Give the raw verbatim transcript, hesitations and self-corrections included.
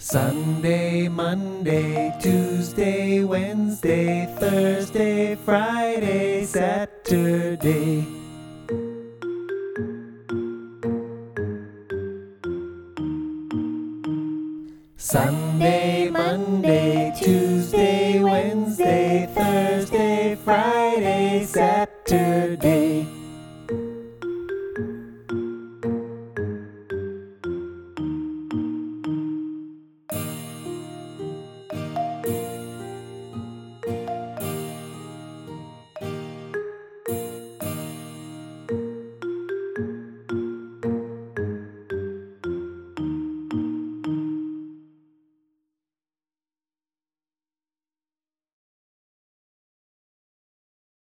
Sunday, Monday, Tuesday, Wednesday, Thursday, Friday, Saturday. Sunday, Monday, Tuesday, Wednesday, Thursday, Friday, Saturday.